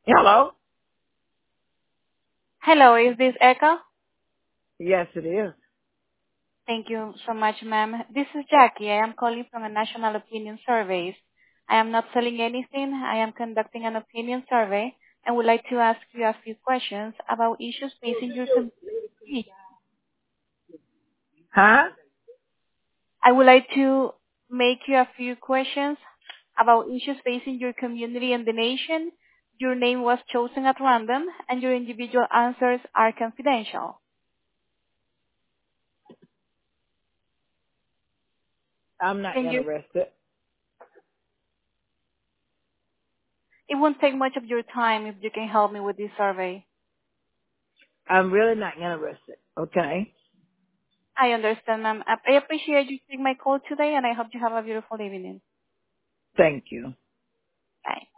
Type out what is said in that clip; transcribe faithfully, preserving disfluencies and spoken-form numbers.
Hello? Hello, is this Eka? Yes, it is. Thank you so much, ma'am. This is Jackie. I am calling from a National Opinion Surveys. I am not selling anything. I am conducting an opinion survey and would like to ask you a few questions about issues facing your community. Huh? I would like to make you a few questions about issues facing your community and the nation. Your name was chosen at random, and your individual answers are confidential. I'm not Can you interested. It won't take much of your time if you can help me with this survey. I'm really not interested. Okay? I understand, ma'am. I I appreciate you taking my call today, and I hope you have a beautiful evening. Thank you. Bye.